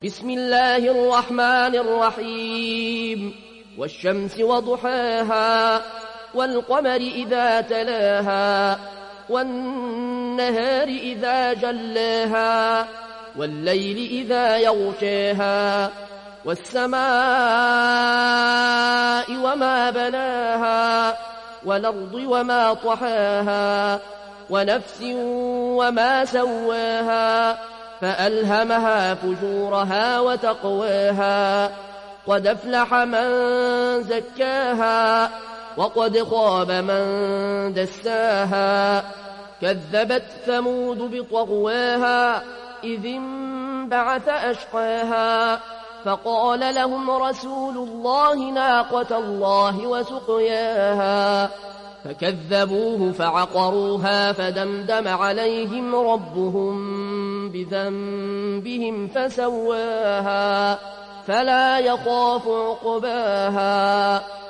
بسم الله الرحمن الرحيم والشمس وضحاها والقمر إذا تلاها والنهار إذا جلاها والليل إذا يغشاها والسماء وما بناها والأرض وما طحاها ونفس وما سواها فألهمها فجورها وتقواها قد أفلح من زكاها وقد خاب من دساها كذبت ثمود بطغواها إذ انبعث أشقاها فقال لهم رسول الله ناقة الله وسقياها فكذبوه فعقروها فدمدم عليهم ربهم بذنبهم فسواها فلا يخاف عقباها